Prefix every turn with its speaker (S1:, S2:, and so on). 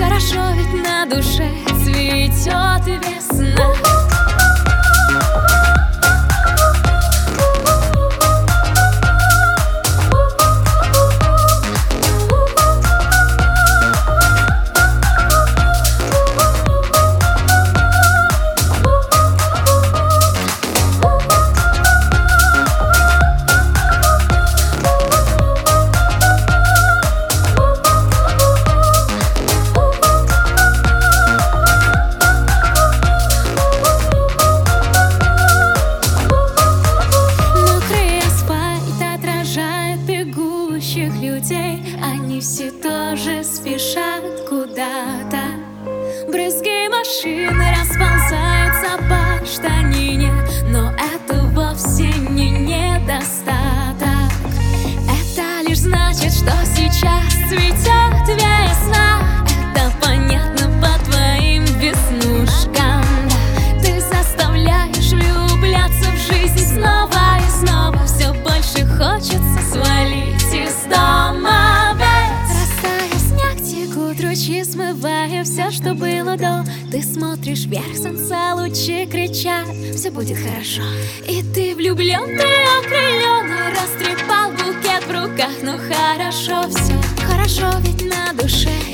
S1: Хорошо, ведь на душе цветет весна. Людей, они все тоже спешат куда-то. Брызги машины расползаются по штанине, но это вовсе не недостаток. Это лишь значит, что сейчас цветет весна. Это понятно по твоим веснушкам. Ты заставляешь влюбляться в жизнь снова и снова. Все больше хочется свалить из дома. Растаял снег, текут ручьи, смывая все, что было до. Ты смотришь вверх, солнца лучи кричат: все будет хорошо. И ты влюбленный, окрыленный, растрепал букет в руках. Ну хорошо, все хорошо, ведь на душе